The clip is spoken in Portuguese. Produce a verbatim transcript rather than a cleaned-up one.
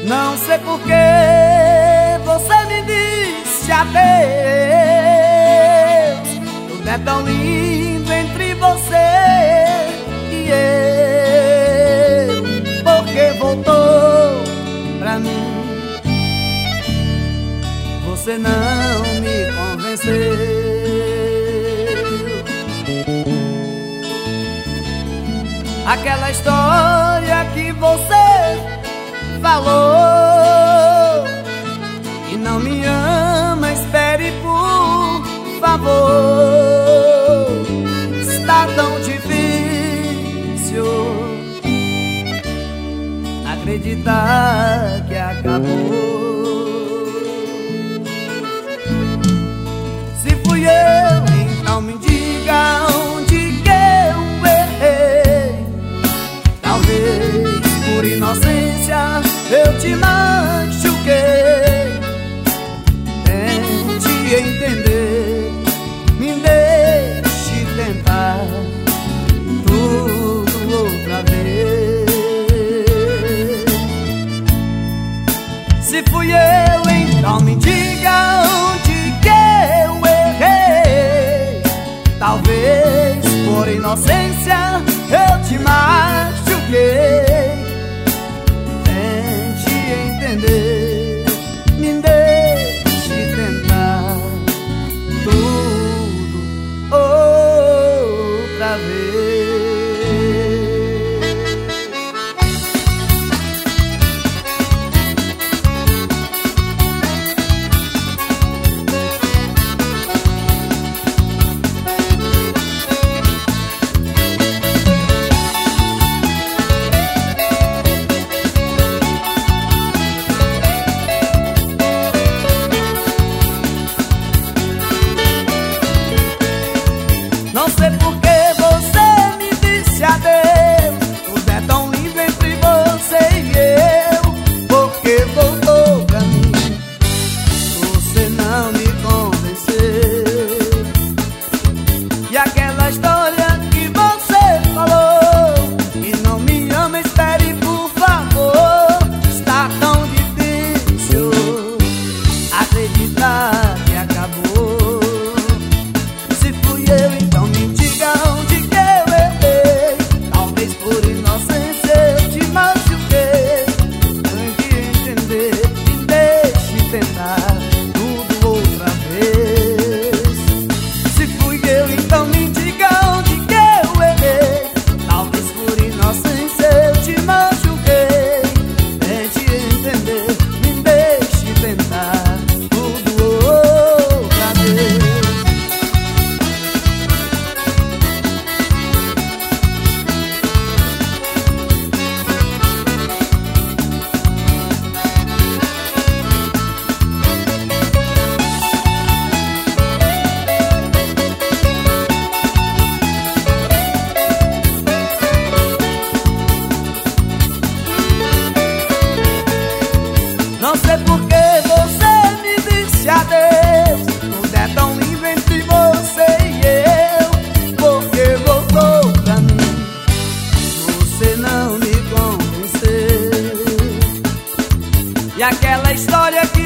Não sei por que você me disse adeus. Tudo é tão lindo entre você e eu. Porque voltou pra mim. Você não me convenceu. Aquela história que você falou e não me ama, espere por favor. Está tão difícil acreditar que acabou. Se fui eu, então me diga onde que eu errei. Talvez por inocência eu te machuquei. Tente entender, me deixe tentar tudo outra vez. Se fui eu, então me diga onde que eu errei. Talvez por inocência eu te machuquei. Me deixe tentar tudo outra vez. Não sei por que você me disse adeus. Tudo é tão lindo entre você e eu. Porque voltou pra mim. Você não me convenceu. E aquela história que você falou e não me ama, espere por favor. Está tão difícil acreditar que acabou. Se fui eu, então me diga onde que eu errei. Talvez por inocência eu te machuquei. Tente entender, me deixe tentar tudo outra vez. Se fui eu, então me diga onde que eu errei. Talvez por inocência eu te machuquei. Tente entender, me deixe tentar tudo outra vez. Não sei por que você me disse adeus. Tudo é tão lindo entre você e eu. Porque voltou pra mim. Você não me convenceu. E aquela história que